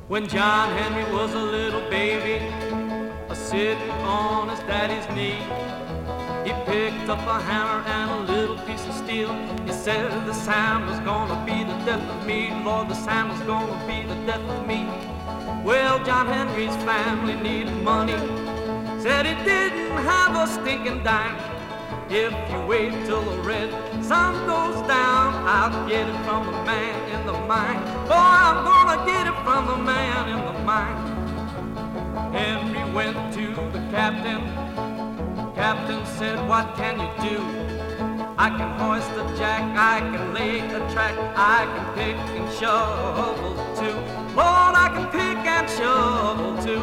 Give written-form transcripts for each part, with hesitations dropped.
When John Henry was a little baby, sitting on his daddy's knee, he picked up a hammer and a little piece of steel. He said the sand was gonna be the death of me. Lord, the sand was gonna be the death of me. Well, John Henry's family needed money. Said he didn't have a stinking dime. If you wait till the red sun goes down, I'll get it from the man in the mine. Boy, I'm gonna get it from the man in the mine. Henry went to the captain. Captain said, what can you do? I can hoist a jack, I can lay a track, I can pick and shovel too. Lord, I can pick and shovel too.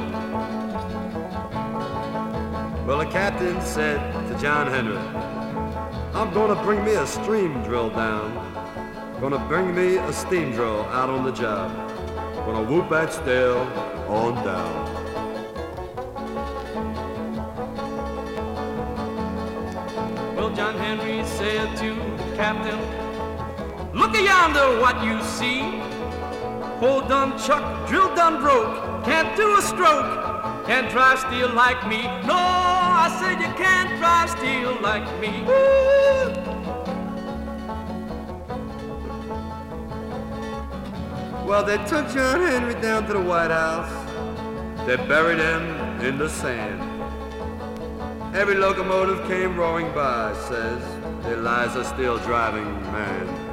Well, the captain said to John Henry, I'm gonna bring me a stream drill down. Gonna bring me a steam drill out on the job. Gonna whoop that stale on down. Well, John Henry said to the captain, look yonder what you see. Hole done chuck, drill done broke, can't do a stroke. Can't drive steel like me. No, I said you can't drive steel like me. Woo! Well, they took John Henry down to the White House. They buried him in the sand. Every locomotive came roaring by, says Eliza still driving man.